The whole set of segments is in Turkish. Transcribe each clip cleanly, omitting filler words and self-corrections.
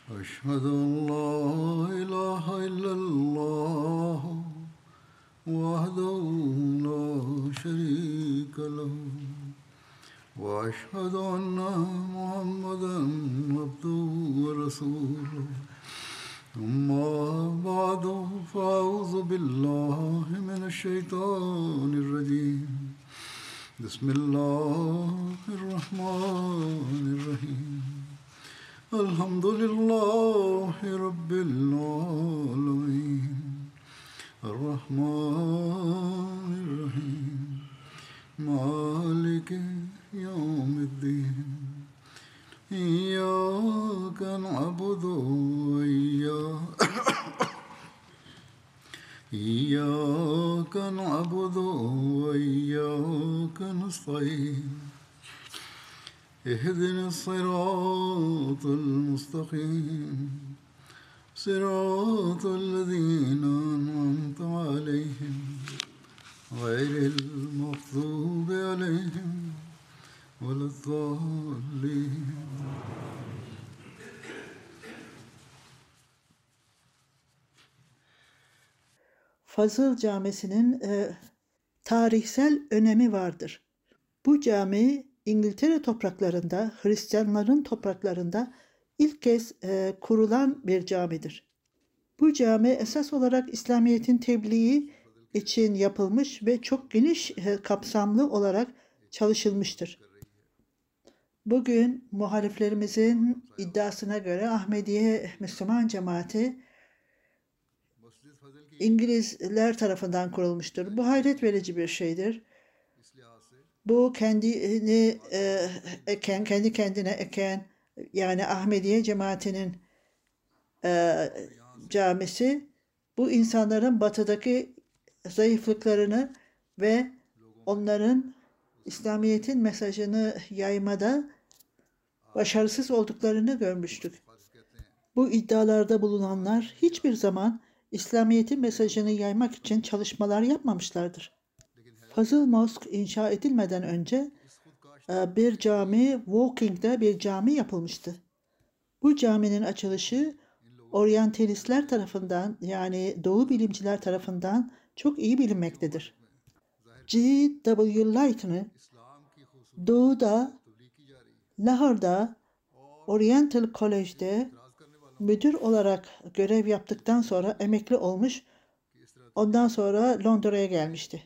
أشهد أن لا إله إلا الله وحده لا شريك له وأشهد أن محمدا عبده ورسوله أما بعد فأعوذ بالله من الشيطان الرجيم بسم الله الرحمن الرحيم الحمد لله رب العالمين الرحمن الرحيم مالك يوم الدين إياك نعبد إياك نعبد وإياك نستعين اهدنا الصراط المستقيم صراط الذين أنعمت عليهم غير المغضوب عليهم ولا الضالين. Fazıl Camisi'nin tarihsel önemi vardır. Bu cami İngiltere topraklarında, Hristiyanların topraklarında ilk kez kurulan bir camidir. Bu cami esas olarak İslamiyet'in tebliği için yapılmış ve çok geniş kapsamlı olarak çalışılmıştır. Bugün muhaliflerimizin iddiasına göre Ahmediye Müslüman cemaati İngilizler tarafından kurulmuştur. Bu hayret verici bir şeydir. Bu kendi kendine eken, yani Ahmediye cemaatinin camisi, bu insanların batıdaki zayıflıklarını ve onların İslamiyet'in mesajını yaymada başarısız olduklarını görmüştük. Bu iddialarda bulunanlar hiçbir zaman İslamiyet'in mesajını yaymak için çalışmalar yapmamışlardır. Fazıl Mosk inşa edilmeden önce bir cami, Woking'de bir cami yapılmıştı. Bu caminin açılışı oryantalistler tarafından, yani Doğu bilimciler tarafından çok iyi bilinmektedir. G.W. Light'ını Doğu'da, Lahor'da, Oriental College'de müdür olarak görev yaptıktan sonra emekli olmuş, ondan sonra Londra'ya gelmişti.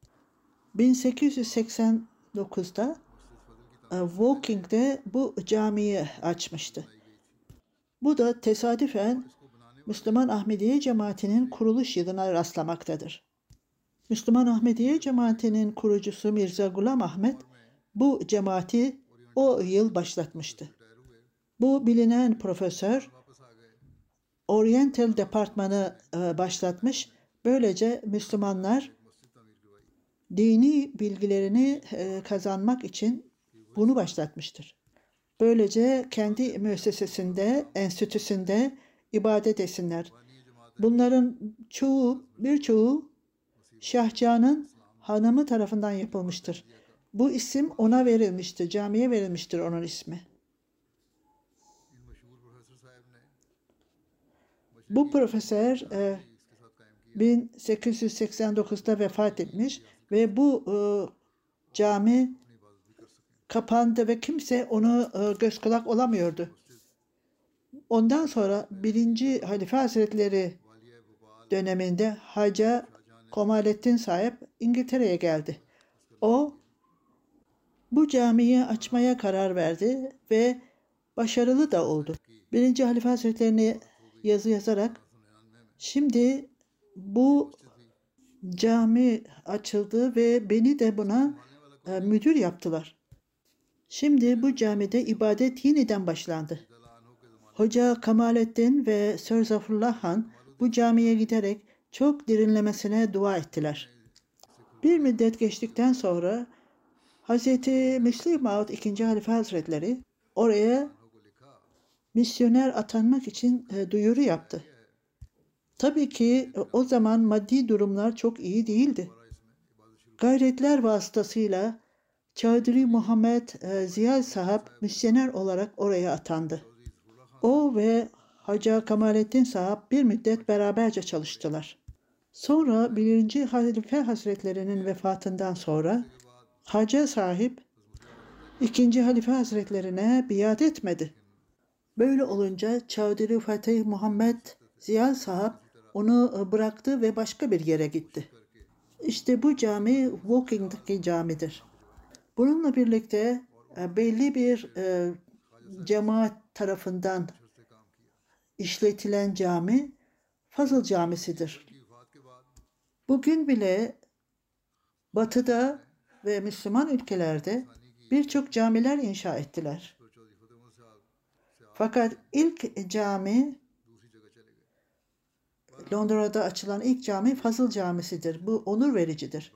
1889'da Woking'de bu camiyi açmıştı. Bu da tesadüfen Müslüman Ahmediye cemaatinin kuruluş yılına rastlamaktadır. Müslüman Ahmediye cemaatinin kurucusu Mirza Ghulam Ahmet bu cemaati o yıl başlatmıştı. Bu bilinen profesör Oriental Departmanı başlatmış. Böylece Müslümanlar dini bilgilerini kazanmak için bunu başlatmıştır. Böylece kendi müessesesinde, enstitüsünde ibadet etsinler. Bunların birçoğu Şahcan'ın hanımı tarafından yapılmıştır. Bu isim ona verilmiştir, camiye verilmiştir onun ismi. Bu profesör 1889'da vefat etmiş ve bu cami kapandı ve kimse onu göz kulak olamıyordu. Ondan sonra 1. Halife Hazretleri döneminde Hacı Kemalettin Sahip İngiltere'ye geldi. O bu camiyi açmaya karar verdi ve başarılı da oldu. 1. Halife Hazretlerine yazı yazarak, şimdi bu cami açıldı ve beni de buna müdür yaptılar. Şimdi bu camide ibadet yeniden başlandı. Hoca Kemalettin ve Sir Zafrullah Han bu camiye giderek çok derinlemesine dua ettiler. Bir müddet geçtikten sonra Hz. Müslim Maud II. Halife Hazretleri oraya misyoner atanmak için duyuru yaptı. Tabii ki o zaman maddi durumlar çok iyi değildi. Gayretler vasıtasıyla Çağdiri Muhammed Ziyal Sahab misyoner olarak oraya atandı. O ve Hacı Kemalettin Sahab bir müddet beraberce çalıştılar. Sonra 1. Halife Hazretlerinin vefatından sonra Hacı sahip 2. Halife Hazretlerine biat etmedi. Böyle olunca Çavdiri Fatih Muhammed Ziya Sahab onu bıraktı ve başka bir yere gitti. İşte bu cami Walking'daki camidir. Bununla birlikte belli bir cemaat tarafından işletilen cami Fazıl Camisi'dir. Bugün bile Batı'da ve Müslüman ülkelerde birçok camiler inşa ettiler. Fakat ilk cami, Londra'da açılan ilk cami Fazıl Camisi'dir. Bu onur vericidir.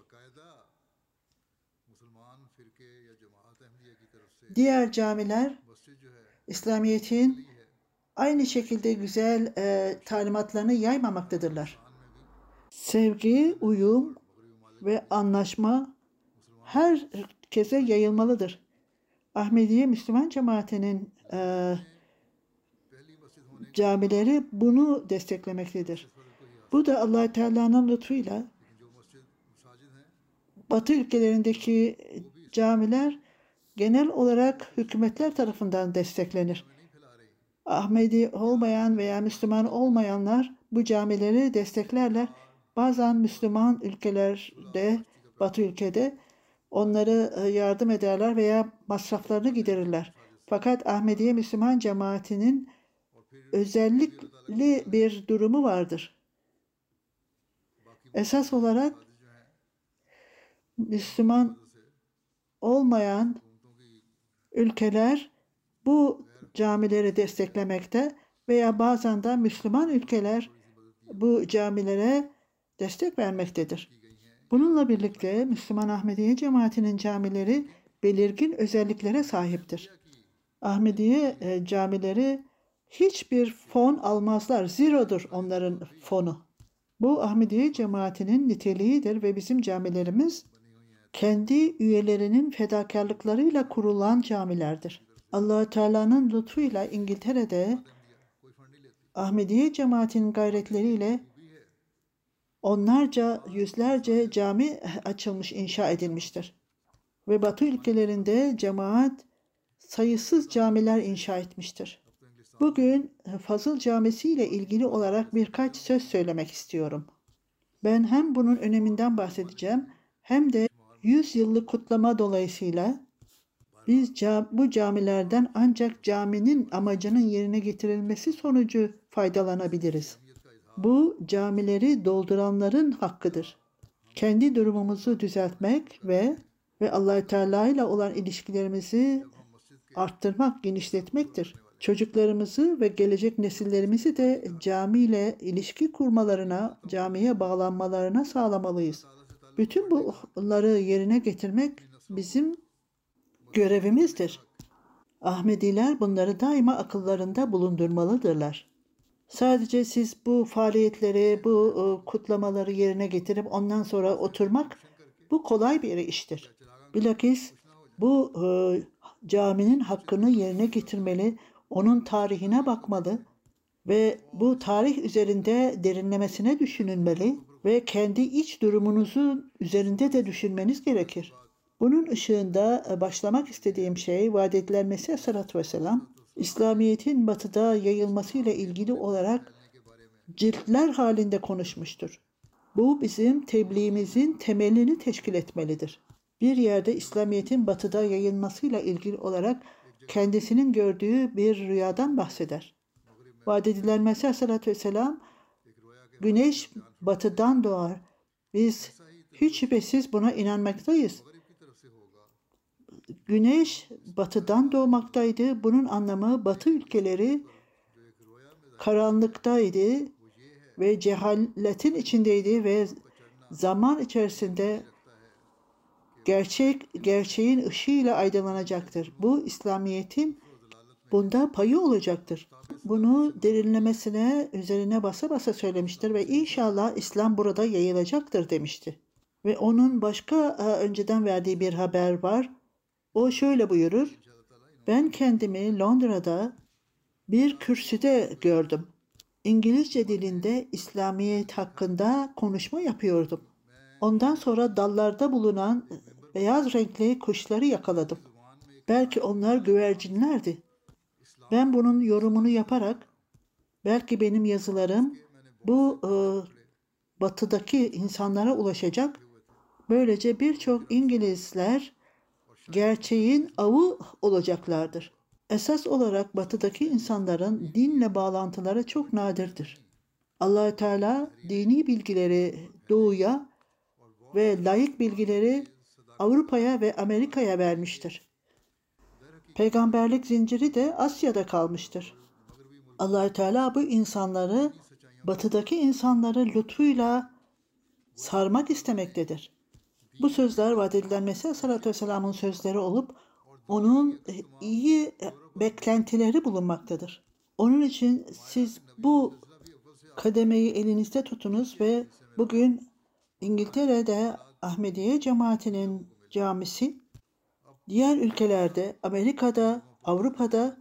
Diğer camiler İslamiyet'in aynı şekilde güzel talimatlarını yaymamaktadırlar. Sevgi, uyum ve anlaşma herkese yayılmalıdır. Ahmediye Müslüman cemaatinin camileri bunu desteklemektedir. Bu da Allah-u Teala'nın lütfuyla Batı ülkelerindeki camiler genel olarak hükümetler tarafından desteklenir. Ahmedi olmayan veya Müslüman olmayanlar bu camileri desteklerler. Bazen Müslüman ülkelerde, Batı ülkede onları yardım ederler veya masraflarını giderirler. Fakat Ahmediye Müslüman cemaatinin özellikli bir durumu vardır. Esas olarak Müslüman olmayan ülkeler bu camileri desteklemekte veya bazen de Müslüman ülkeler bu camilere destek vermektedir. Bununla birlikte Müslüman Ahmediye cemaatinin camileri belirgin özelliklere sahiptir. Ahmediye camileri hiçbir fon almazlar. Zero'dur onların fonu. Bu Ahmediye cemaatinin niteliğidir ve bizim camilerimiz kendi üyelerinin fedakarlıklarıyla kurulan camilerdir. Allah-u Teala'nın lütfuyla İngiltere'de Ahmediye cemaatinin gayretleriyle onlarca, yüzlerce cami açılmış, inşa edilmiştir. Ve Batı ülkelerinde cemaat sayısız camiler inşa etmiştir. Bugün Fazıl Camisi ile ilgili olarak birkaç söz söylemek istiyorum. Ben hem bunun öneminden bahsedeceğim hem de 100 yıllık kutlama dolayısıyla biz bu camilerden ancak caminin amacının yerine getirilmesi sonucu faydalanabiliriz. Bu camileri dolduranların hakkıdır. Kendi durumumuzu düzeltmek ve Allah-u Teala ile olan ilişkilerimizi arttırmak, genişletmektir. Çocuklarımızı ve gelecek nesillerimizi de camiyle ilişki kurmalarına, camiye bağlanmalarına sağlamalıyız. Bütün bunları yerine getirmek bizim görevimizdir. Ahmediler bunları daima akıllarında bulundurmalıdırlar. Sadece siz bu faaliyetleri, bu kutlamaları yerine getirip ondan sonra oturmak, bu kolay bir iştir. Bilakis bu caminin hakkını yerine getirmeli, onun tarihine bakmalı ve bu tarih üzerinde derinlemesine düşünülmeli ve kendi iç durumunuzun üzerinde de düşünmeniz gerekir. Bunun ışığında başlamak istediğim şey vaat edilen Mesih Aleyhisselatü Vesselam, İslamiyet'in batıda yayılmasıyla ilgili olarak ciltler halinde konuşmuştur. Bu bizim tebliğimizin temelini teşkil etmelidir. Bir yerde İslamiyet'in batıda yayılmasıyla ilgili olarak kendisinin gördüğü bir rüyadan bahseder. Vaat edilen Mesih Aleyhisselatü Vesselam, güneş batıdan doğar. Biz hiç şüphesiz buna inanmaktayız. Güneş batıdan doğmaktaydı. Bunun anlamı Batı ülkeleri karanlıktaydı ve cehaletin içindeydi ve zaman içerisinde gerçeğin ışığıyla aydınlanacaktır. Bu İslamiyet'in bunda payı olacaktır. Bunu derinlemesine üzerine basa basa söylemiştir ve inşallah İslam burada yayılacaktır demişti. Ve onun başka önceden verdiği bir haber var. O şöyle buyurur: ben kendimi Londra'da bir kürsüde gördüm. İngilizce dilinde İslamiyet hakkında konuşma yapıyordum. Ondan sonra dallarda bulunan beyaz renkli kuşları yakaladım. Belki onlar güvercinlerdi. Ben bunun yorumunu yaparak, belki benim yazılarım bu batıdaki insanlara ulaşacak. Böylece birçok İngilizler gerçeğin avı olacaklardır. Esas olarak batıdaki insanların dinle bağlantıları çok nadirdir. Allah-u Teala dini bilgileri doğuya ve layık bilgileri Avrupa'ya ve Amerika'ya vermiştir. Peygamberlik zinciri de Asya'da kalmıştır. Allah-u Teala bu insanları, batıdaki insanları lütfuyla sarmak istemektedir. Bu sözler vaad edilen Mesih Aleyhisselatü Vesselam'ın sözleri olup onun iyi beklentileri bulunmaktadır. Onun için siz bu kademeyi elinizde tutunuz ve bugün İngiltere'de Ahmediye cemaatinin camisi, diğer ülkelerde, Amerika'da, Avrupa'da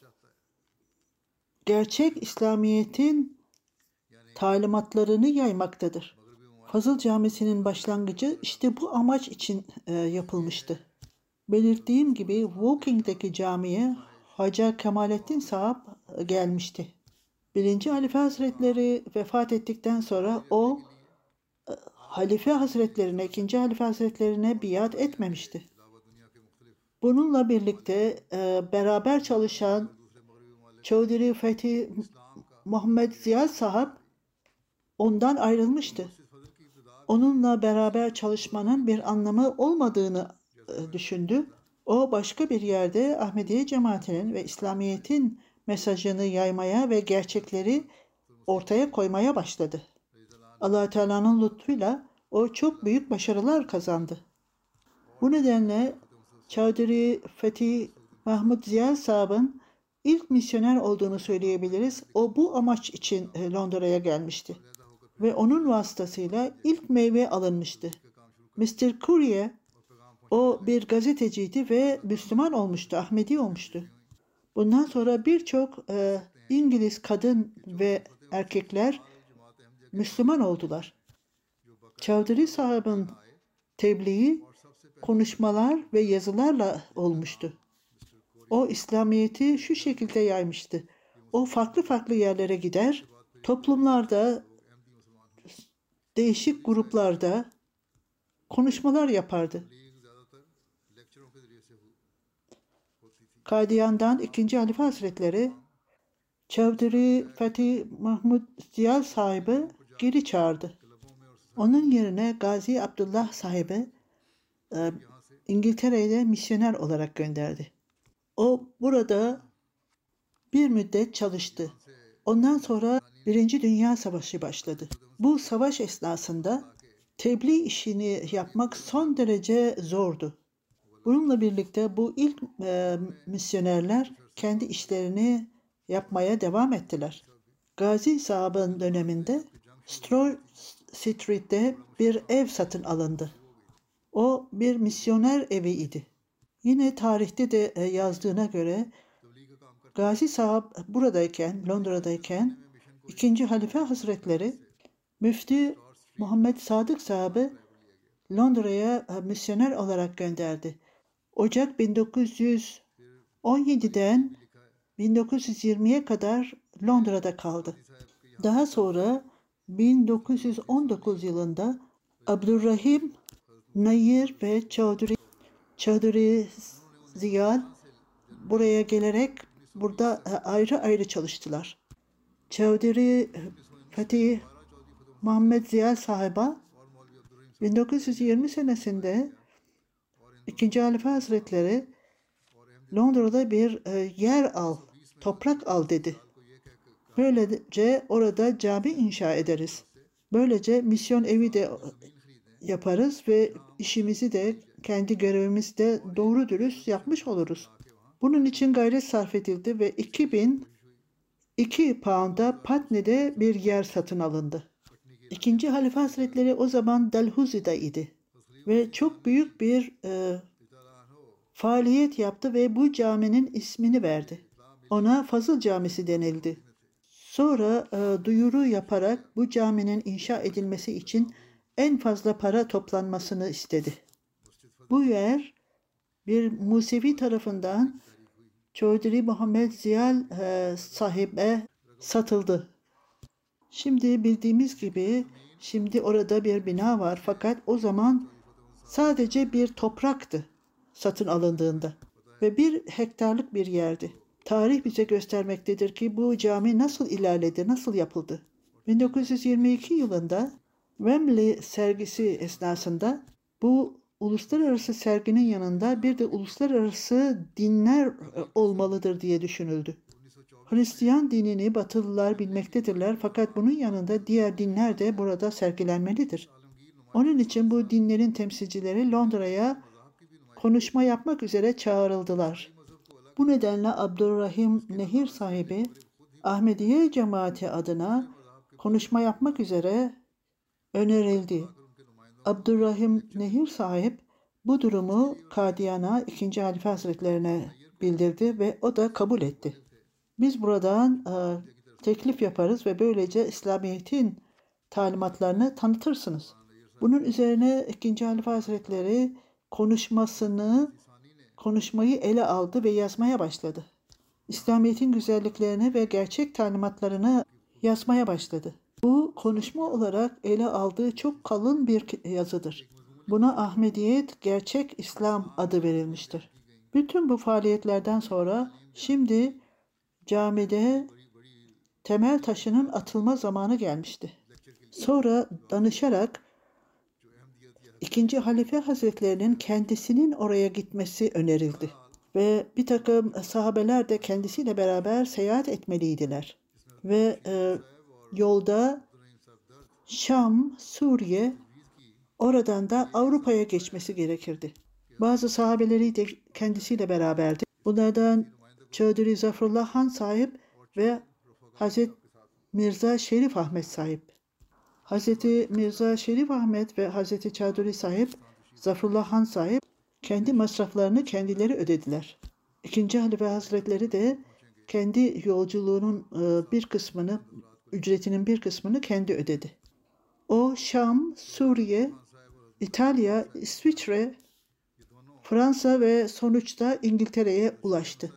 gerçek İslamiyet'in talimatlarını yaymaktadır. Fazıl Camisi'nin başlangıcı işte bu amaç için yapılmıştı. Belirttiğim gibi Woking'deki camiye Hacı Kemalettin Sahab gelmişti. 1. Halife Hazretleri vefat ettikten sonra o Halife Hazretlerine, 2. Halife Hazretlerine biat etmemişti. Bununla birlikte beraber çalışan Çavdiri Fethi Muhammed Ziya Sahab ondan ayrılmıştı. Onunla beraber çalışmanın bir anlamı olmadığını düşündü. O başka bir yerde Ahmediye cemaatinin ve İslamiyet'in mesajını yaymaya ve gerçekleri ortaya koymaya başladı. Allah-u Teala'nın lütfuyla o çok büyük başarılar kazandı. Bu nedenle Çavdiri Fethi Mahmud Ziya Sahab'ın ilk misyoner olduğunu söyleyebiliriz. O bu amaç için Londra'ya gelmişti. Ve onun vasıtasıyla ilk meyve alınmıştı. Mr. Courier, o bir gazeteciydi ve Müslüman olmuştu, Ahmedi olmuştu. Bundan sonra birçok İngiliz kadın ve erkekler Müslüman oldular. Çavdiri Sahab'ın tebliği konuşmalar ve yazılarla olmuştu. O İslamiyet'i şu şekilde yaymıştı. O farklı farklı yerlere gider, toplumlarda, değişik gruplarda konuşmalar yapardı. Kadiyan'dan 2. Halife Hazretleri Çavdiri Fethi Mahmud Ziya sahibi geri çağırdı. Onun yerine Gazi Abdullah sahibi İngiltere'ye misyoner olarak gönderdi. O burada bir müddet çalıştı. Ondan sonra 1. Dünya Savaşı başladı. Bu savaş esnasında tebliğ işini yapmak son derece zordu. Bununla birlikte bu ilk misyonerler kendi işlerini yapmaya devam ettiler. Gazi Sahab'ın döneminde Stroy Street'te bir ev satın alındı. O bir misyoner evi idi. Yine tarihte de yazdığına göre Gazi Sahab buradayken, Londra'dayken 2. Halife Hazretleri Müftü Muhammed Sadık Sahab'ı Londra'ya misyoner olarak gönderdi. Ocak 1917'den 1920'ye kadar Londra'da kaldı. Daha sonra 1919 yılında Abdurrahim Nayir ve Çavdiri Ziyal buraya gelerek burada ayrı ayrı çalıştılar. Çavdiri Fethi Muhammed Ziya Sahiba 1920 senesinde 2. Halife Hazretleri Londra'da bir yer al, toprak al dedi. Böylece orada cami inşa ederiz. Böylece misyon evi de yaparız ve işimizi de kendi görevimizi de doğru dürüst yapmış oluruz. Bunun için gayret sarf edildi ve 2002 pound'a Patne'de bir yer satın alındı. 2. Halife Hazretleri o zaman Dalhousie'da idi ve çok büyük bir faaliyet yaptı ve bu caminin ismini verdi. Ona Fazıl Camisi denildi. Sonra duyuru yaparak bu caminin inşa edilmesi için en fazla para toplanmasını istedi. Bu yer bir Musevi tarafından Çöydiri Muhammed Ziyal sahibe satıldı. Şimdi bildiğimiz gibi şimdi orada bir bina var fakat o zaman sadece bir topraktı satın alındığında ve 1 hektarlık bir yerdi. Tarih bize göstermektedir ki bu cami nasıl ilerledi, nasıl yapıldı. 1922 yılında Wembley sergisi esnasında bu uluslararası serginin yanında bir de uluslararası dinler olmalıdır diye düşünüldü. Hristiyan dinini Batılılar bilmektedirler fakat bunun yanında diğer dinler de burada sergilenmelidir. Onun için bu dinlerin temsilcileri Londra'ya konuşma yapmak üzere çağrıldılar. Bu nedenle Abdurrahim Nehir sahibi Ahmediye cemaati adına konuşma yapmak üzere önerildi. Abdurrahim Nehir sahip bu durumu Kadiyana 2. Halife Hazretlerine bildirdi ve o da kabul etti. Biz buradan teklif yaparız ve böylece İslamiyet'in talimatlarını tanıtırsınız. Bunun üzerine 2. Halife Hazretleri konuşmayı ele aldı ve yazmaya başladı. İslamiyet'in güzelliklerini ve gerçek talimatlarını yazmaya başladı. Bu konuşma olarak ele aldığı çok kalın bir yazıdır. Buna Ahmediyet Gerçek İslam adı verilmiştir. Bütün bu faaliyetlerden sonra şimdi camide temel taşının atılma zamanı gelmişti. Sonra danışarak 2. Halife Hazretlerinin kendisinin oraya gitmesi önerildi. Ve bir takım sahabeler de kendisiyle beraber seyahat etmeliydiler. Ve yolda Şam, Suriye, oradan da Avrupa'ya geçmesi gerekirdi. Bazı sahabeleri de kendisiyle beraberdi. Bunlardan Çöydiri Zafrullah Han sahip ve Hazreti Mirza Şerif Ahmet sahip. Hazreti Mirza Şerif Ahmet ve Hazreti Çöydiri sahip, Zafrullah Han sahip kendi masraflarını kendileri ödediler. 2. Halife Hazretleri de kendi yolculuğunun ücretinin bir kısmını kendi ödedi. O Şam, Suriye, İtalya, İsviçre, Fransa ve sonuçta İngiltere'ye ulaştı.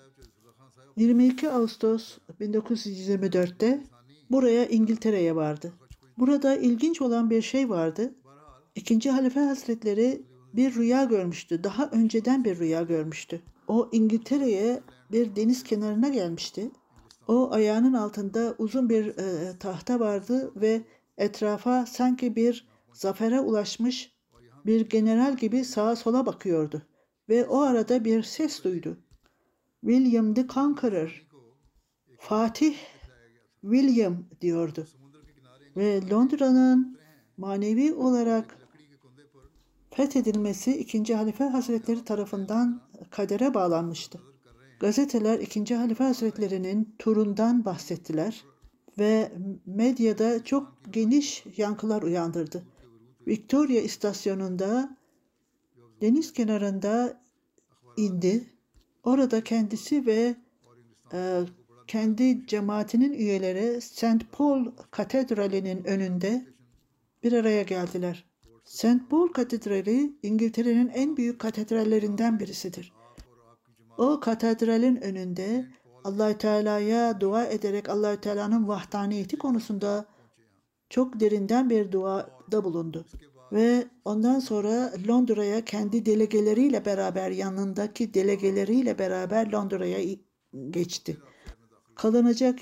22 Ağustos 1924'te buraya İngiltere'ye vardı. Burada ilginç olan bir şey vardı. 2. Halife Hazretleri bir rüya görmüştü. Daha önceden bir rüya görmüştü. O İngiltere'ye bir deniz kenarına gelmişti. O ayağının altında uzun bir tahta vardı ve etrafa sanki bir zafere ulaşmış bir general gibi sağa sola bakıyordu. Ve o arada bir ses duydu. William the Conqueror, Fatih William diyordu. Ve Londra'nın manevi olarak fethedilmesi 2. Halife Hazretleri tarafından kadere bağlanmıştı. Gazeteler 2. Halife Hazretleri'nin turundan bahsettiler ve medyada çok geniş yankılar uyandırdı. Victoria istasyonunda deniz kenarında indi. Orada kendisi ve kendi cemaatinin üyeleri St. Paul Katedrali'nin önünde bir araya geldiler. St. Paul Katedrali İngiltere'nin en büyük katedrallerinden birisidir. O katedralin önünde Allah-u Teala'ya dua ederek Allah-u Teala'nın vahdaniyeti konusunda çok derinden bir duada bulundu. Ve ondan sonra Londra'ya kendi delegeleriyle beraber, yanındaki delegeleriyle beraber Londra'ya geçti. Kalınacak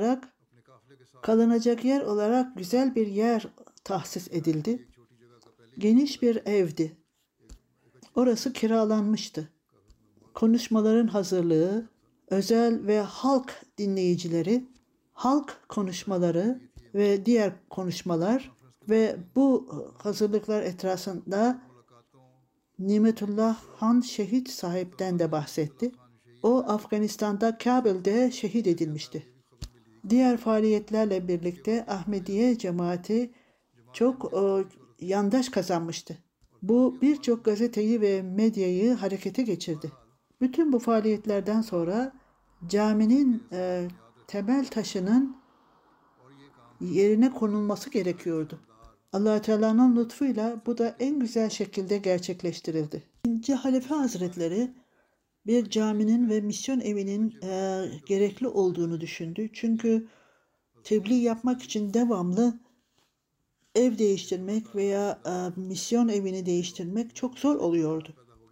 yer olarak güzel bir yer tahsis edildi. Geniş bir evdi. Orası kiralanmıştı. Konuşmaların hazırlığı, özel ve halk dinleyicileri, halk konuşmaları ve diğer konuşmalar ve bu hazırlıklar etrafında Nimetullah Han şehit sahipten de bahsetti. O Afganistan'da Kabil'de şehit edilmişti. Diğer faaliyetlerle birlikte Ahmediye cemaati çok yandaş kazanmıştı. Bu birçok gazeteyi ve medyayı harekete geçirdi. Bütün bu faaliyetlerden sonra caminin temel taşının yerine konulması gerekiyordu. Allah Teala'nın lütfuyla bu da en güzel şekilde gerçekleştirildi. İkinci Halife Hazretleri bir caminin ve misyon evinin gerekli olduğunu düşündü. Çünkü tebliğ yapmak için devamlı ev değiştirmek veya misyon evini değiştirmek çok zor oluyordu.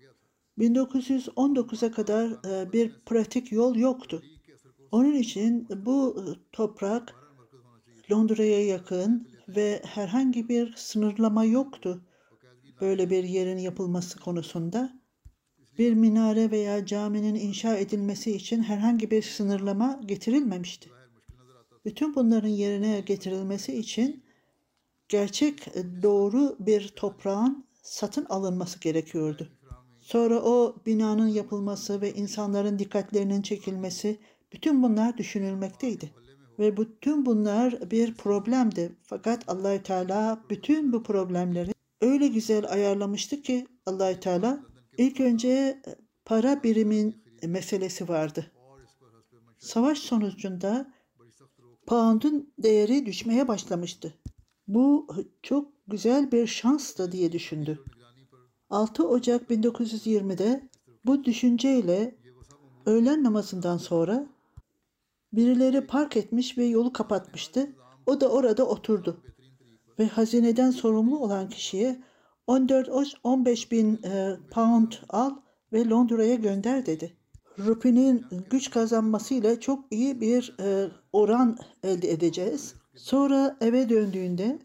1919'a kadar bir pratik yol yoktu. Onun için bu toprak Londra'ya yakın ve herhangi bir sınırlama yoktu böyle bir yerin yapılması konusunda. Bir minare veya caminin inşa edilmesi için herhangi bir sınırlama getirilmemişti. Bütün bunların yerine getirilmesi için gerçek doğru bir toprağın satın alınması gerekiyordu. Sonra o binanın yapılması ve insanların dikkatlerinin çekilmesi, bütün bunlar düşünülmekteydi. Ve bütün bunlar bir problemdi. Fakat Allah-u Teala bütün bu problemleri öyle güzel ayarlamıştı ki Allah-u Teala ilk önce para birimin meselesi vardı. Savaş sonucunda pound'un değeri düşmeye başlamıştı. Bu çok güzel bir şanstı diye düşündü. 6 Ocak 1920'de bu düşünceyle öğlen namazından sonra birileri park etmiş ve yolu kapatmıştı. O da orada oturdu. Ve hazineden sorumlu olan kişiye 14-15 bin pound al ve Londra'ya gönder dedi. Rupinin güç kazanmasıyla çok iyi bir oran elde edeceğiz. Sonra eve döndüğünde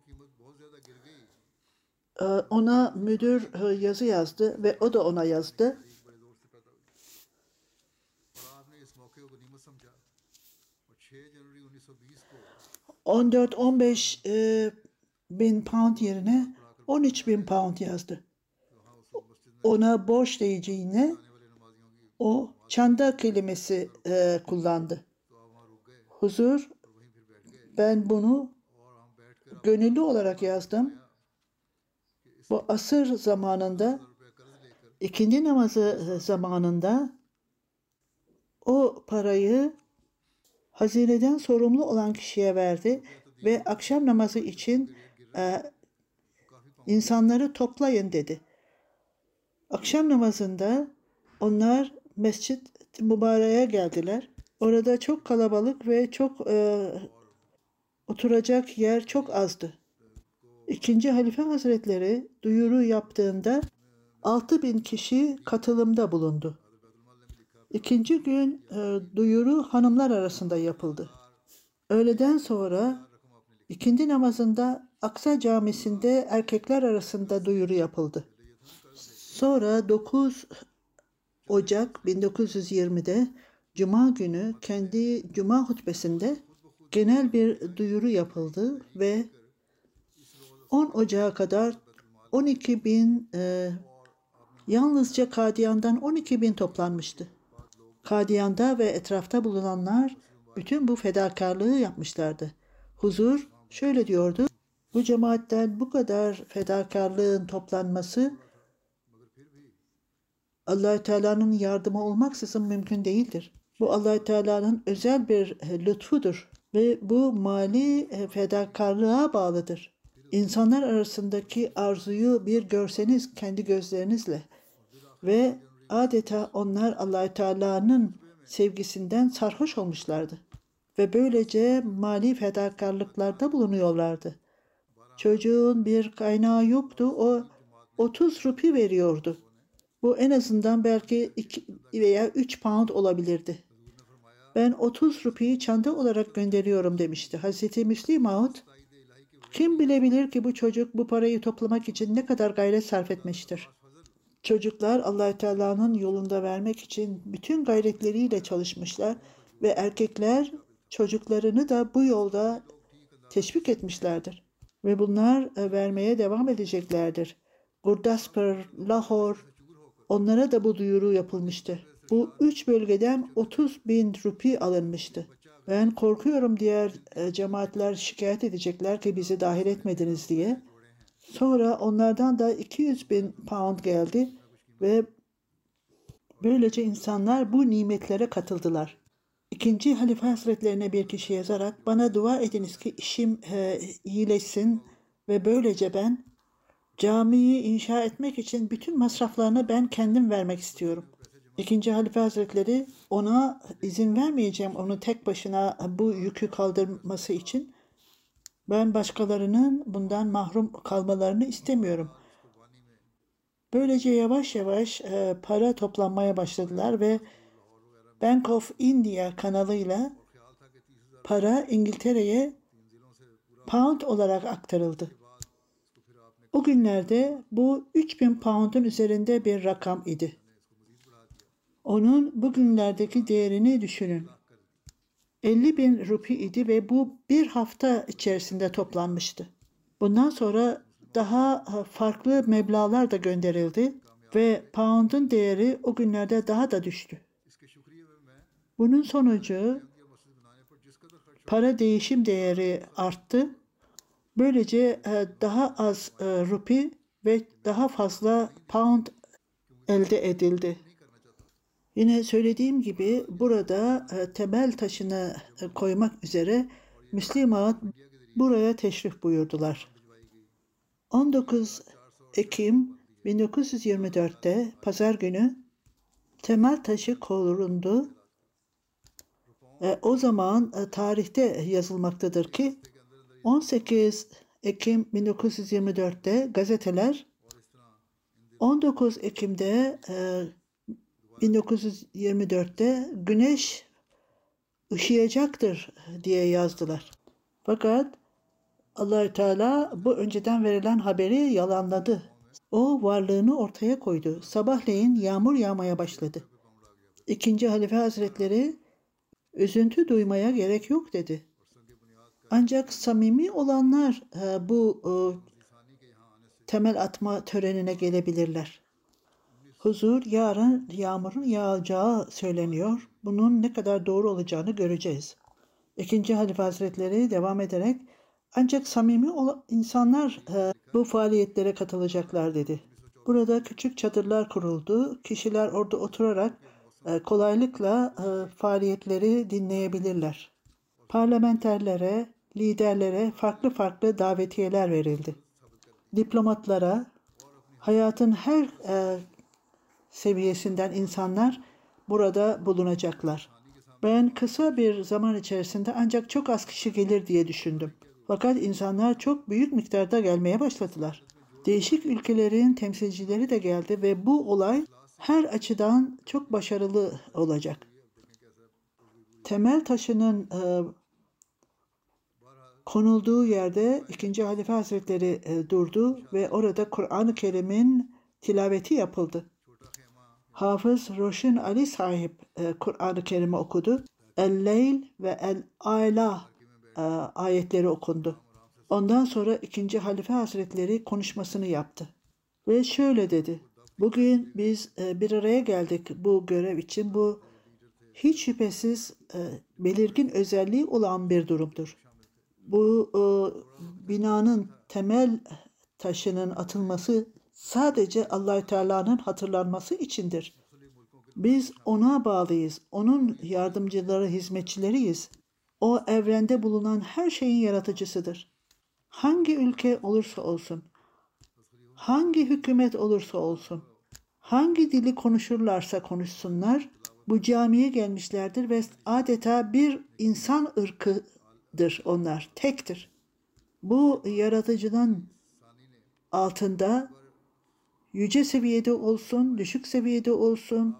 ona müdür yazı yazdı ve o da ona yazdı. 14-15 bin pound yerine 13 bin pound yazdı. Ona borç diyeceğine o çanda kelimesi kullandı. Huzur, ben bunu gönüllü olarak yazdım. Bu asır zamanında, ikindi namazı zamanında o parayı hazineden sorumlu olan kişiye verdi ve akşam namazı için insanları toplayın dedi. Akşam namazında onlar Mescid Mübarek'e geldiler. Orada çok kalabalık ve çok oturacak yer çok azdı. İkinci Halife Hazretleri duyuru yaptığında 6.000 kişi katılımda bulundu. İkinci gün duyuru hanımlar arasında yapıldı. Öğleden sonra ikindi namazında Aksa Camisi'nde erkekler arasında duyuru yapıldı. Sonra 9 Ocak 1920'de Cuma günü kendi Cuma hutbesinde genel bir duyuru yapıldı ve 10 Ocak'a kadar 12 bin yalnızca Kadiyan'dan 12 bin toplanmıştı. Kadiyan'da ve etrafta bulunanlar bütün bu fedakarlığı yapmışlardı. Huzur şöyle diyordu: bu cemaatten bu kadar fedakarlığın toplanması Allah-u Teala'nın yardımı olmaksızın mümkün değildir. Bu Allah-u Teala'nın özel bir lütfudur ve bu mali fedakarlığa bağlıdır. İnsanlar arasındaki arzuyu bir görseniz kendi gözlerinizle ve adeta onlar Allah-u Teala'nın sevgisinden sarhoş olmuşlardı. Ve böylece mali fedakarlıklarda bulunuyorlardı. Çocuğun bir kaynağı yoktu, o 30 rupi veriyordu. Bu en azından belki 2 veya 3 pound olabilirdi. Ben 30 rupiyi çanta olarak gönderiyorum demişti. Hazreti Müslim Maud, kim bilebilir ki bu çocuk bu parayı toplamak için ne kadar gayret sarf etmiştir. Çocuklar Allah-u Teala'nın yolunda vermek için bütün gayretleriyle çalışmışlar ve erkekler çocuklarını da bu yolda teşvik etmişlerdir. Ve bunlar vermeye devam edeceklerdir. Gurdaspur, Lahore, onlara da bu duyuru yapılmıştı. Bu 3 bölgeden 30 bin rupi alınmıştı. Ben korkuyorum diğer cemaatler şikayet edecekler ki bizi dahil etmediniz diye. Sonra onlardan da 200 bin pound geldi ve Böylece insanlar bu nimetlere katıldılar. İkinci Halife Hazretlerine bir kişi yazarak bana dua ediniz ki işim iyileşsin ve böylece ben camiyi inşa etmek için bütün masraflarını ben kendim vermek istiyorum. İkinci Halife Hazretleri ona izin vermeyeceğim onu tek başına bu yükü kaldırması için. Ben başkalarının bundan mahrum kalmalarını istemiyorum. Böylece yavaş yavaş para toplanmaya başladılar ve Bank of India kanalıyla para İngiltere'ye pound olarak aktarıldı. O günlerde bu 3000 pound'un üzerinde bir rakam idi. Onun bugünlerdeki değerini düşünün. 50.000 rupi idi ve bu bir hafta içerisinde toplanmıştı. Bundan sonra daha farklı meblağlar da gönderildi ve pound'un değeri o günlerde daha da düştü. Bunun sonucu para değişim değeri arttı. Böylece daha az rupi ve daha fazla pound elde edildi. Yine söylediğim gibi burada temel taşını koymak üzere Müslüman buraya teşrif buyurdular. 19 Ekim 1924'te Pazar günü temel taşı konuldu. O zaman tarihte yazılmaktadır ki 18 Ekim 1924'te gazeteler 19 Ekim'de 1924'te güneş ışıyacaktır diye yazdılar. Fakat Allah-u Teala bu önceden verilen haberi yalanladı. O varlığını ortaya koydu. Sabahleyin yağmur yağmaya başladı. İkinci Halife Hazretleri üzüntü duymaya gerek yok dedi. Ancak samimi olanlar bu temel atma törenine gelebilirler. Huzur, yarın yağmurun yağacağı söyleniyor. Bunun ne kadar doğru olacağını göreceğiz. İkinci Halife Hazretleri devam ederek ancak samimi insanlar bu faaliyetlere katılacaklar dedi. Burada küçük çadırlar kuruldu. Kişiler orada oturarak kolaylıkla faaliyetleri dinleyebilirler. Parlamenterlere, liderlere farklı farklı davetiyeler verildi. Diplomatlara, hayatın her seviyesinden insanlar burada bulunacaklar. Ben kısa bir zaman içerisinde ancak çok az kişi gelir diye düşündüm. Fakat insanlar çok büyük miktarda gelmeye başladılar. Değişik ülkelerin temsilcileri de geldi ve bu olay her açıdan çok başarılı olacak. Temel taşının konulduğu yerde 2. Halife Hazretleri durdu ve orada Kur'an-ı Kerim'in tilaveti yapıldı. Hafız Roşin Ali sahip Kur'an-ı Kerim'i okudu. El-Leyl ve El-Ala ayetleri okundu. Ondan sonra 2. Halife Hazretleri konuşmasını yaptı. Ve şöyle dedi. Bugün biz bir araya geldik bu görev için. Bu hiç şüphesiz belirgin özelliği olan bir durumdur. Bu binanın temel taşının atılması sadece Allah-u Teala'nın hatırlanması içindir. Biz ona bağlıyız. Onun yardımcıları, hizmetçileriyiz. O evrende bulunan her şeyin yaratıcısıdır. Hangi ülke olursa olsun, hangi hükümet olursa olsun, hangi dili konuşurlarsa konuşsunlar, bu camiye gelmişlerdir ve adeta bir insan ırkıdır onlar, tektir. Bu yaratıcının altında yüce seviyede olsun, düşük seviyede olsun,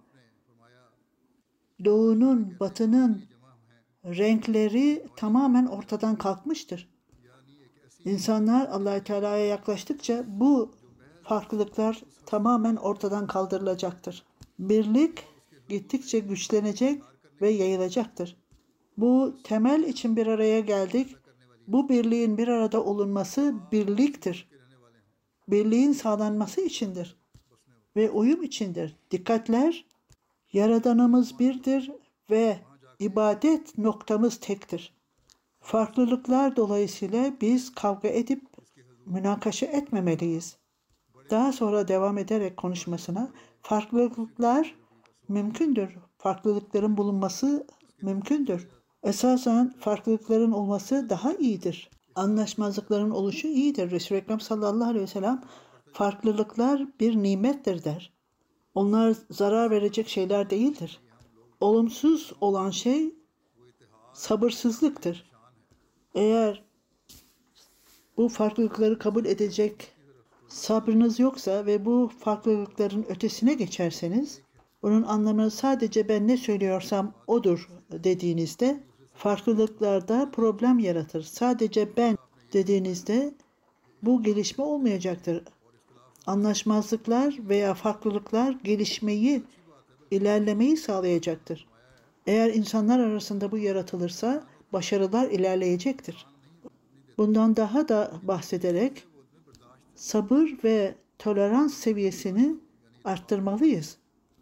doğunun, batının renkleri tamamen ortadan kalkmıştır. İnsanlar Allah-u Teala'ya yaklaştıkça bu farklılıklar tamamen ortadan kaldırılacaktır. Birlik gittikçe güçlenecek ve yayılacaktır. Bu temel için bir araya geldik. Bu birliğin bir arada olunması birliktir. Birliğin sağlanması içindir ve uyum içindir. Dikkatler, Yaradanımız birdir ve ibadet noktamız tektir. Farklılıklar dolayısıyla biz kavga edip münakaşa etmemeliyiz. Daha sonra devam ederek konuşmasına, farklılıklar mümkündür. Farklılıkların bulunması mümkündür. Esasen farklılıkların olması daha iyidir. Anlaşmazlıkların oluşu iyidir. Resul-i Ekrem sallallahu aleyhi ve sellem farklılıklar bir nimettir der. Onlar zarar verecek şeyler değildir. Olumsuz olan şey sabırsızlıktır. Eğer bu farklılıkları kabul edecek sabrınız yoksa ve bu farklılıkların ötesine geçerseniz, bunun anlamı sadece ben ne söylüyorsam odur dediğinizde farklılıklarda problem yaratır. Sadece ben dediğinizde bu gelişme olmayacaktır. Anlaşmazlıklar veya farklılıklar gelişmeyi, ilerlemeyi sağlayacaktır. Eğer insanlar arasında bu yaratılırsa başarılar ilerleyecektir. Bundan daha da bahsederek sabır ve tolerans seviyesini arttırmalıyız.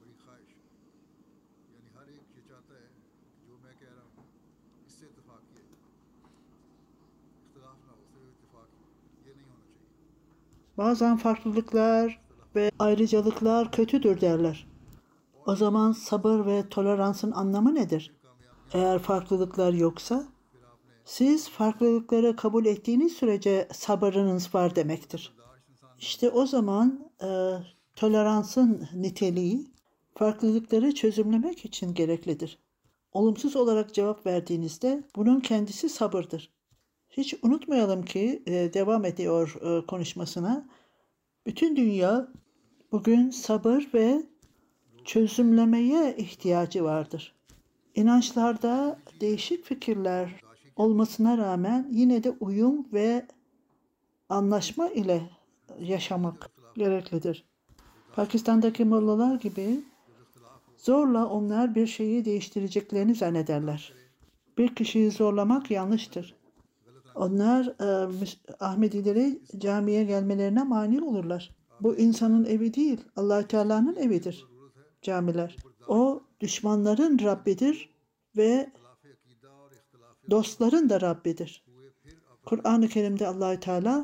Bazen farklılıklar ve ayrıcalıklar kötüdür derler. O zaman sabır ve toleransın anlamı nedir? Eğer farklılıklar yoksa, siz farklılıkları kabul ettiğiniz sürece sabırınız var demektir. İşte o zaman toleransın niteliği farklılıkları çözümlemek için gereklidir. Olumsuz olarak cevap verdiğinizde bunun kendisi sabırdır. Hiç unutmayalım ki devam ediyor konuşmasına. Bütün dünya bugün sabır ve çözümlemeye ihtiyacı vardır. İnançlarda değişik fikirler olmasına rağmen yine de uyum ve anlaşma ile yaşamak gereklidir. Pakistan'daki mollalar gibi zorla onlar bir şeyi değiştireceklerini zannederler. Bir kişiyi zorlamak yanlıştır. Onlar Ahmedileri camiye gelmelerine mani olurlar. Bu insanın evi değil, Allah-u Teala'nın evidir camiler. O düşmanların Rabbidir ve dostların da Rabbidir. Kur'an-ı Kerim'de Allah-u Teala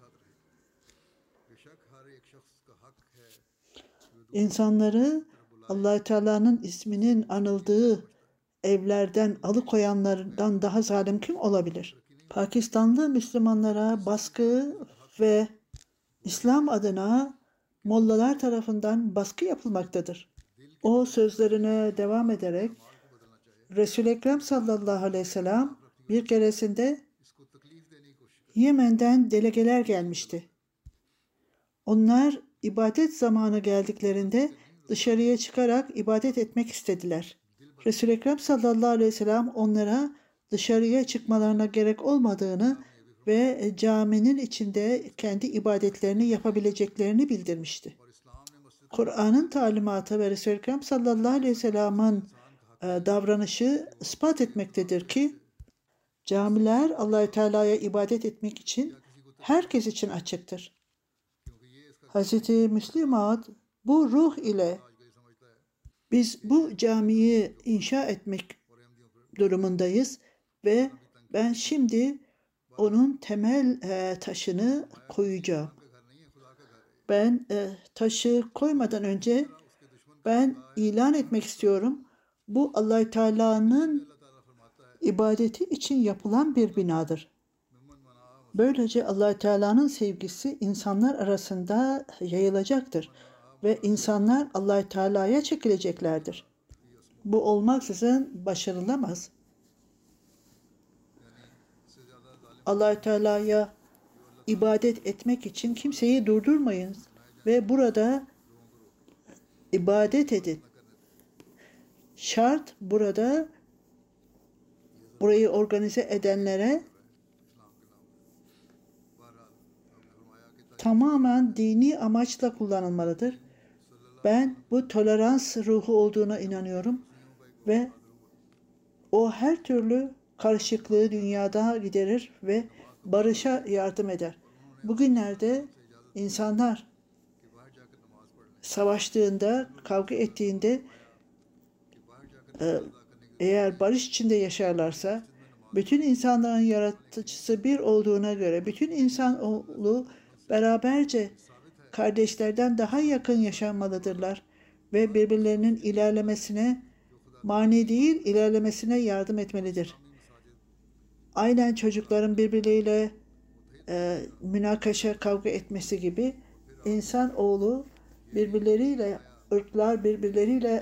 insanları Allah-u Teala'nın isminin anıldığı evlerden alıkoyanlardan daha zalim kim olabilir? Pakistanlı Müslümanlara baskı ve İslam adına mollalar tarafından baskı yapılmaktadır. O sözlerine devam ederek Resul-i Ekrem sallallahu aleyhi ve sellem bir keresinde Yemen'den delegeler gelmişti. Onlar ibadet zamanı geldiklerinde dışarıya çıkarak ibadet etmek istediler. Resul-i Ekrem sallallahu aleyhi ve sellem onlara dışarıya çıkmalarına gerek olmadığını ve caminin içinde kendi ibadetlerini yapabileceklerini bildirmişti. Kur'an'ın talimatı ve Resul-i Ekrem sallallahu aleyhi ve sellem'in davranışı ispat etmektedir ki camiler Allah-u Teala'ya ibadet etmek için herkes için açıktır. Hz. Müslim Maud bu ruh ile biz bu camiyi inşa etmek durumundayız ve ben şimdi onun temel taşını koyacağım. Ben taşı koymadan önce ben ilan etmek istiyorum. Bu Allah-u Teala'nın ibadeti için yapılan bir binadır. Böylece Allah-u Teala'nın sevgisi insanlar arasında yayılacaktır ve insanlar Allah-u Teala'ya çekileceklerdir. Bu olmaksızın başarılamaz. Allah-u Teala'ya ibadet etmek için kimseyi durdurmayın ve burada ibadet edin. Şart burada burayı organize edenlere tamamen dini amaçla kullanılmalıdır. Ben bu tolerans ruhu olduğuna inanıyorum ve o her türlü karışıklığı dünyada giderir ve barışa yardım eder. Bugünlerde insanlar savaştığında, kavga ettiğinde eğer barış içinde yaşarlarsa bütün insanların yaratıcısı bir olduğuna göre bütün insanoğlu beraberce kardeşlerden daha yakın yaşanmalıdırlar ve birbirlerinin ilerlemesine, mani değil ilerlemesine yardım etmelidir. Aynen çocukların birbirleriyle münakaşa, kavga etmesi gibi insan oğlu birbirleriyle, ırklar birbirleriyle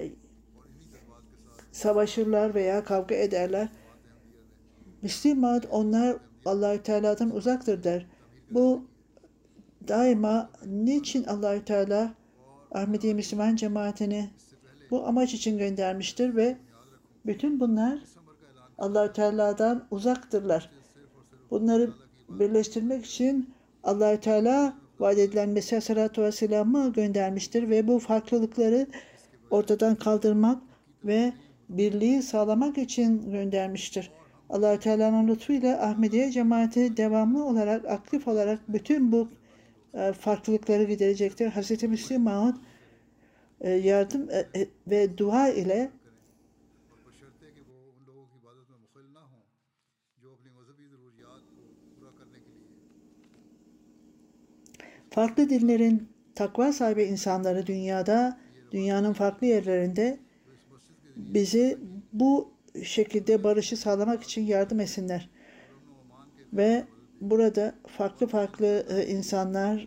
savaşırlar veya kavga ederler. Müslüman onlar Allahü Teala'dan uzaktır der. Bu daima niçin Allahü Teala Ahmedi Müslüman cemaatini bu amaç için göndermiştir ve bütün bunlar Allahü Teala'dan uzaktırlar. Bunları birleştirmek için Allahü Teala vaat edilen Mesih Aleyhisselatü Vesselam'ı göndermiştir ve bu farklılıkları ortadan kaldırmak ve birliği sağlamak için göndermiştir. Allah-u Teala'nın lütfuyla Ahmediye cemaati devamlı olarak, aktif olarak bütün bu farklılıkları giderecektir. Hz. Müslim Maud yardım ve dua ile farklı dinlerin takva sahibi insanları dünyanın farklı yerlerinde bizi bu şekilde barışı sağlamak için yardım etsinler. Ve burada farklı insanlar,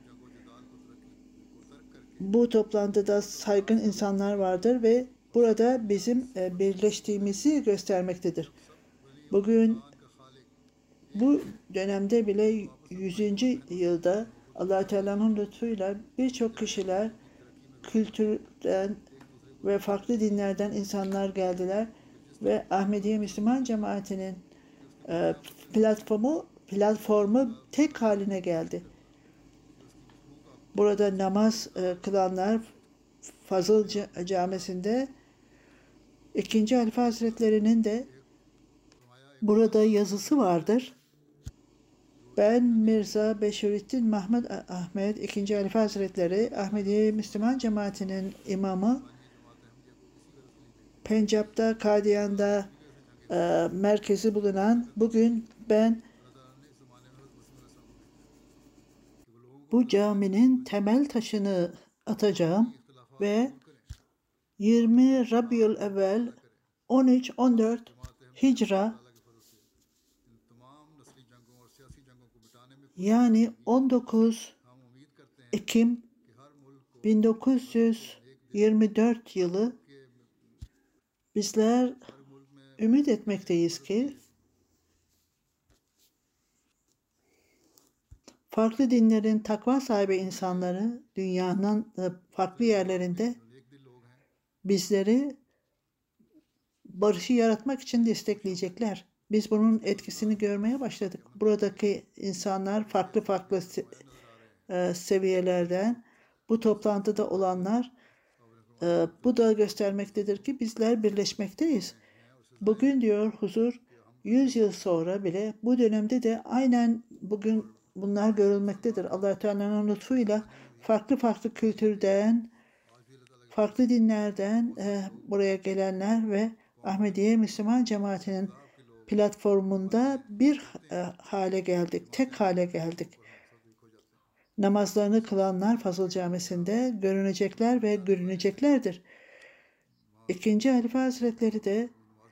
bu toplantıda saygın insanlar vardır ve burada bizim birleştiğimizi göstermektedir. Bugün bu dönemde bile 100. yılda Allah-u Teala'nın lütfuyla birçok kişiler kültürden ve farklı dinlerden insanlar geldiler ve Ahmediye Müslüman cemaatinin platformu tek haline geldi. Burada namaz kılanlar Fazıl Camisi'nde 2. Halife Hazretleri'nin de burada yazısı vardır. Ben Mirza Beşirüddin Mahmud Ahmed 2. Halife Hazretleri Ahmediye Müslüman cemaatinin imamı, Pencap'ta, Kadiyan'da merkezi bulunan, bugün ben bu caminin temel taşını atacağım ve 20 Rabiül Evvel 13-14 Hicra, yani 19 Ekim 1924 yılı bizler ümit etmekteyiz ki farklı dinlerin takva sahibi insanları dünyanın farklı yerlerinde bizleri barışı yaratmak için destekleyecekler. Biz bunun etkisini görmeye başladık. Buradaki insanlar farklı seviyelerden, bu toplantıda olanlar, bu da göstermektedir ki bizler birleşmekteyiz. Bugün diyor huzur, 100 yıl sonra bile bu dönemde de aynen bugün bunlar görülmektedir. Allah-u Teala'nın lütfuyla farklı kültürden, farklı dinlerden buraya gelenler ve Ahmediye Müslüman cemaatinin platformunda bir hale geldik, tek hale geldik. Namazlarını kılanlar Fazıl Camisi'nde görünecekler ve görüneceklerdir. 2. Halife Hazretleri de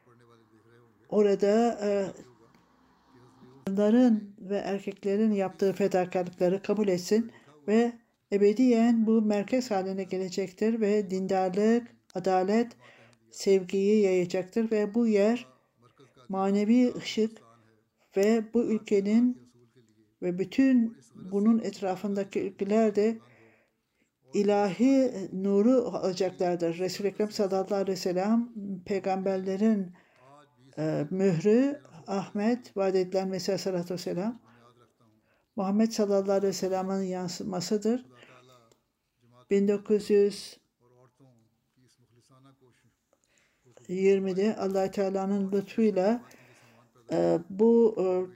orada kadınların ve erkeklerin yaptığı fedakarlıkları kabul etsin ve ebediyen bu merkez haline gelecektir ve dindarlık, adalet, sevgiyi yayacaktır ve bu yer manevi ışık ve bu ülkenin ve bütün bunun etrafındaki ülkeler de ilahi nuru alacaklardır. Resul-i Ekrem sallallahu aleyhi ve sellem peygamberlerin mührü Ahmet vaat edilen Mesih aleyhissalatü vesselam Muhammed sallallahu aleyhi ve sellem'in yansımasıdır. 1920'de Allah Teala'nın lütfuyla bu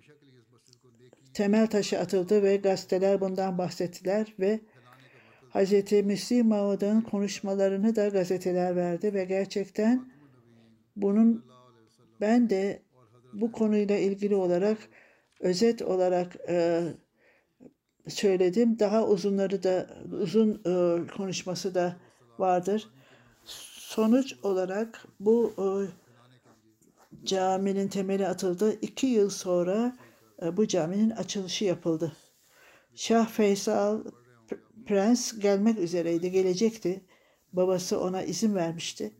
temel taşı atıldı ve gazeteler bundan bahsettiler ve Hz. Müslim Maud'un konuşmalarını da gazeteler verdi ve gerçekten bunun ben de bu konuyla ilgili olarak özet olarak söyledim. Daha uzun konuşması da vardır. Sonuç olarak bu caminin temeli atıldı. 2 yıl sonra bu caminin açılışı yapıldı. Şah Faysal Prens gelmek üzereydi, gelecekti. Babası ona izin vermişti.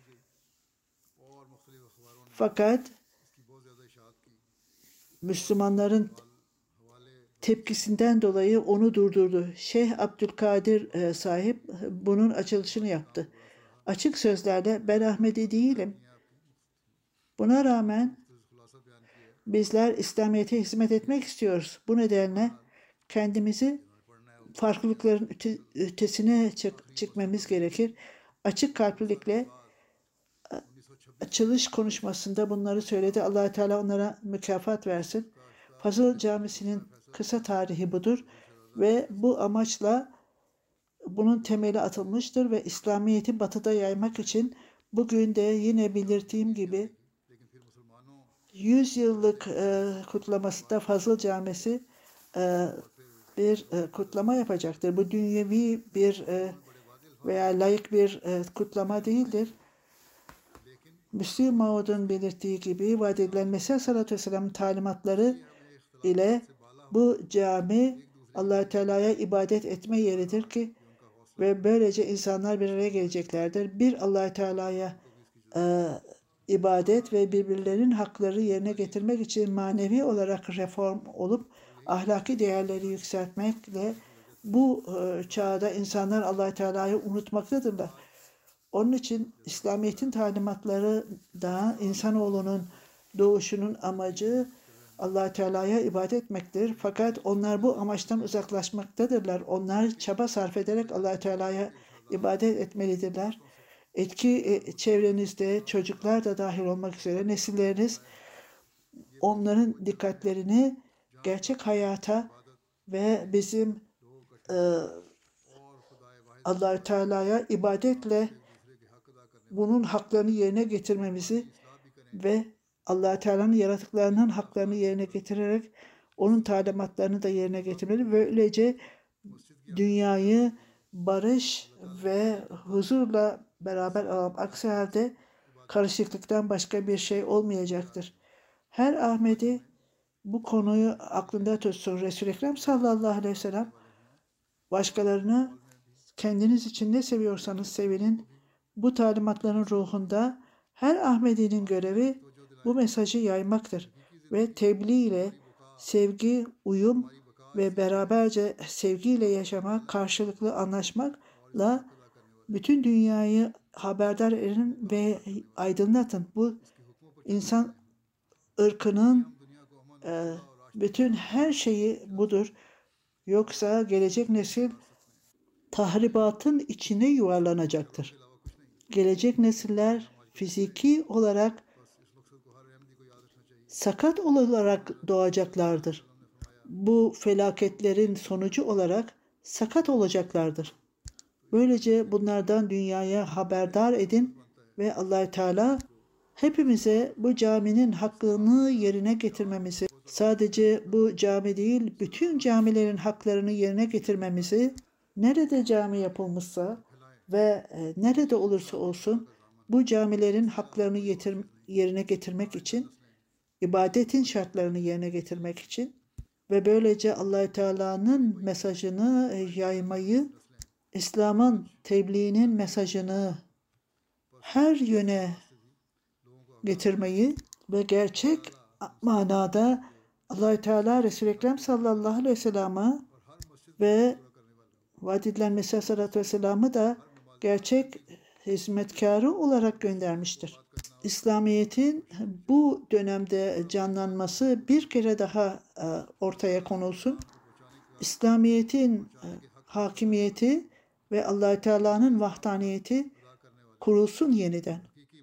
Fakat Müslümanların tepkisinden dolayı onu durdurdu. Şeyh Abdülkadir sahip bunun açılışını yaptı. Açık sözlerle ben Ahmedi değilim. Buna rağmen bizler İslamiyet'e hizmet etmek istiyoruz. Bu nedenle kendimizi farklılıkların ötesine çıkmamız gerekir. Açık kalplilikle açılış konuşmasında bunları söyledi. Allah Teala onlara mükafat versin. Fazıl Camisi'nin kısa tarihi budur ve bu amaçla bunun temeli atılmıştır ve İslamiyet'i batıda yaymak için bugün de yine belirttiğim gibi 100 yıllık kutlamasında Fazıl Camisi bir kutlama yapacaktır. Bu dünyevi bir veya layık bir kutlama değildir. Müslim Maud'un belirttiği gibi vaat edilen Mesih Aleyhisselatü Vesselam'ın talimatları ile bu cami Allah-u Teala'ya ibadet etme yeridir ki ve böylece insanlar bir araya geleceklerdir. Bir Allah-u Teala'ya ibadet ve birbirlerinin hakları yerine getirmek için manevi olarak reform olup ahlaki değerleri yükseltmekle bu çağda insanlar Allah-u Teala'yı unutmaktadırlar. Onun için İslamiyet'in talimatları da insanoğlunun doğuşunun amacı Allah-u Teala'ya ibadet etmektir. Fakat onlar bu amaçtan uzaklaşmaktadırlar. Onlar çaba sarf ederek Allah-u Teala'ya ibadet etmelidirler. Çevrenizde çocuklar da dahil olmak üzere nesilleriniz onların dikkatlerini gerçek hayata ve bizim Allah-u Teala'ya ibadetle bunun haklarını yerine getirmemizi ve Allah-u Teala'nın yaratıklarının haklarını yerine getirerek onun talimatlarını da yerine getirmeli. Böylece dünyayı barış ve huzurla beraber alıp aksi halde karışıklıktan başka bir şey olmayacaktır. Her Ahmedi bu konuyu aklında tutsun. Resul-i Ekrem sallallahu aleyhi ve sellem başkalarını kendiniz için ne seviyorsanız sevinin. Bu talimatların ruhunda her Ahmedi'nin görevi bu mesajı yaymaktır ve tebliğ ile sevgi, uyum ve beraberce sevgiyle yaşamak, karşılıklı anlaşmakla bütün dünyayı haberdar edin ve aydınlatın. Bu insan ırkının bütün her şeyi budur. Yoksa gelecek nesil tahribatın içine yuvarlanacaktır. Gelecek nesiller fiziki olarak sakat olarak doğacaklardır. Bu felaketlerin sonucu olarak sakat olacaklardır. Böylece bunlardan dünyaya haberdar edin ve Allah-u Teala hepimize bu caminin hakkını yerine getirmemizi, sadece bu cami değil, bütün camilerin haklarını yerine getirmemizi, nerede cami yapılmışsa ve nerede olursa olsun bu camilerin haklarını yerine getirmek için, ibadetin şartlarını yerine getirmek için ve böylece Allah-u Teala'nın mesajını yaymayı, İslam'ın tebliğinin mesajını her yöne getirmeyi ve gerçek manada Allah-u Teala Resul-i Ekrem sallallahu aleyhi ve sellem'e ve vaat edilen Mesih Aleyhisselatü Vesselam'ı da gerçek hizmetkarı olarak göndermiştir. İslamiyet'in bu dönemde canlanması bir kere daha ortaya konulsun. İslamiyet'in hakimiyeti ve Allah-u Teala'nın vahdaniyeti kurulsun yeniden.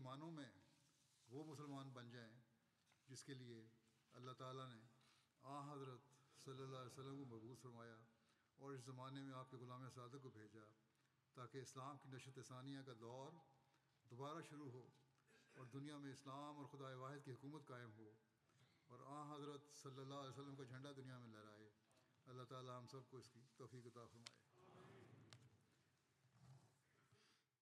ताकि इस्लाम की नशत सानिया का दौर दोबारा शुरू हो और दुनिया में इस्लाम और खुदा वाहिद की हुकूमत कायम हो और हज़रत सल्लल्लाहु अलैहि वसल्लम का झंडा दुनिया में लहराए। अल्लाह ताला हम सबको इसकी तौफीक अता फरमाए।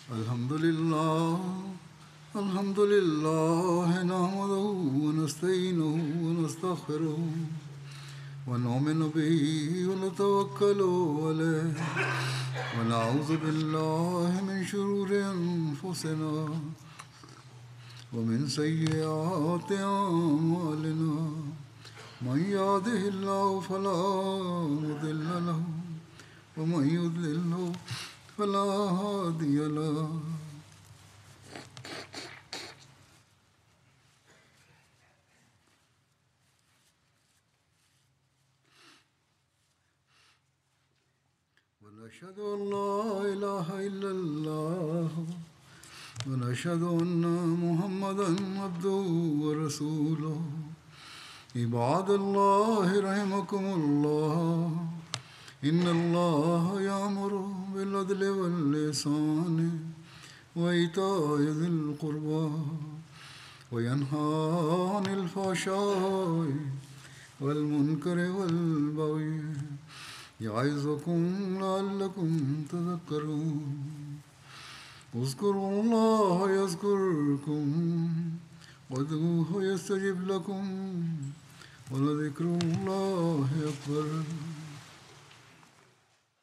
الحمد لله الحمد لله نحمده ونستعينه ونستغفره ونؤمن به ونتوكل عليه ونعوذ بالله من شرور أنفسنا ومن سيئات أعمالنا من يهده الله فلا مضل له ومن يضلل فلا هادي له ونشهد أن لا إله إلا الله ونشهد أن محمدا عبده ورسوله عباد الله رحمكم الله إن الله يأمر بالعدل والإحسان وإيتاء ذي القربى وينهى عن الفحشاء والمنكر والبغي يعظكم لعلكم تذكرون اذكروا الله يذكركم وادعوه يستجب لكم ولذكر الله أكبر